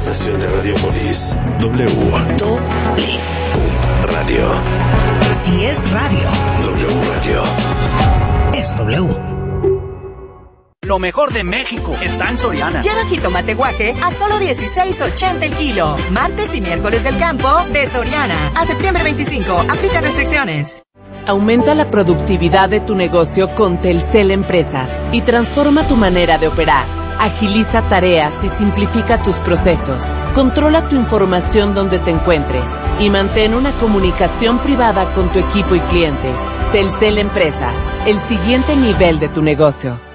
estación de Radiopolis. W. Radio. Si es radio, W Radio. es W. Lo mejor de México está en Soriana. Lleva jitomate guaje a solo $16.80 el kilo. Martes y miércoles del campo de Soriana. A septiembre 25. Aplica restricciones. Aumenta la productividad de tu negocio con Telcel Empresas y transforma tu manera de operar. Agiliza tareas y simplifica tus procesos. Controla tu información donde te encuentres y mantén una comunicación privada con tu equipo y clientes. Telcel Empresas, el siguiente nivel de tu negocio.